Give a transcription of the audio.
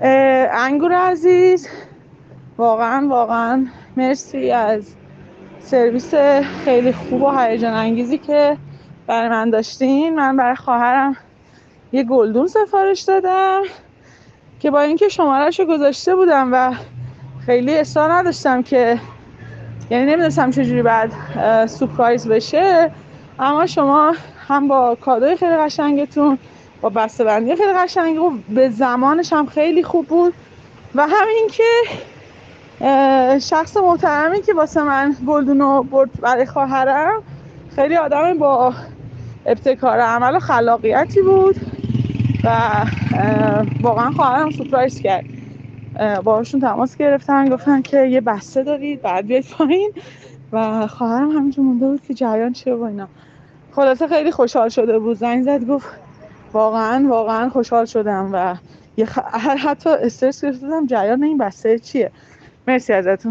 انگور عزیز، واقعا مرسی از سرویس خیلی خوب و هیجان انگیزی که برای من داشتین. من برای خواهرم یه گلدون سفارش دادم که با اینکه شماره‌شو گذاشته بودم و خیلی اصرار نداشتم که یعنی نمیدونستم چجوری بعد سورپرایز بشه، اما شما هم با کادوی خیلی قشنگتون، با بسته‌بندی خیلی قشنگ و به زمانش هم خیلی خوب بود و همین که شخص محترمی که واسه من گلدونو برد برای خواهرم خیلی آدم با ابتکار عمل و خلاقیتی بود و واقعا خواهرم سورپرایز کرد. باهاشون تماس گرفتن، گفتن که یه بسته دارید بعد بیاید پایین و خواهرم همینجور مونده بود که جریان چیه و اینا. خلاصه خیلی خوشحال شده بود، زنگ زد گفت واقعا خوشحال شدم و حتی استرس گرفتم جریان این بسته چیه. مرسی ازتون.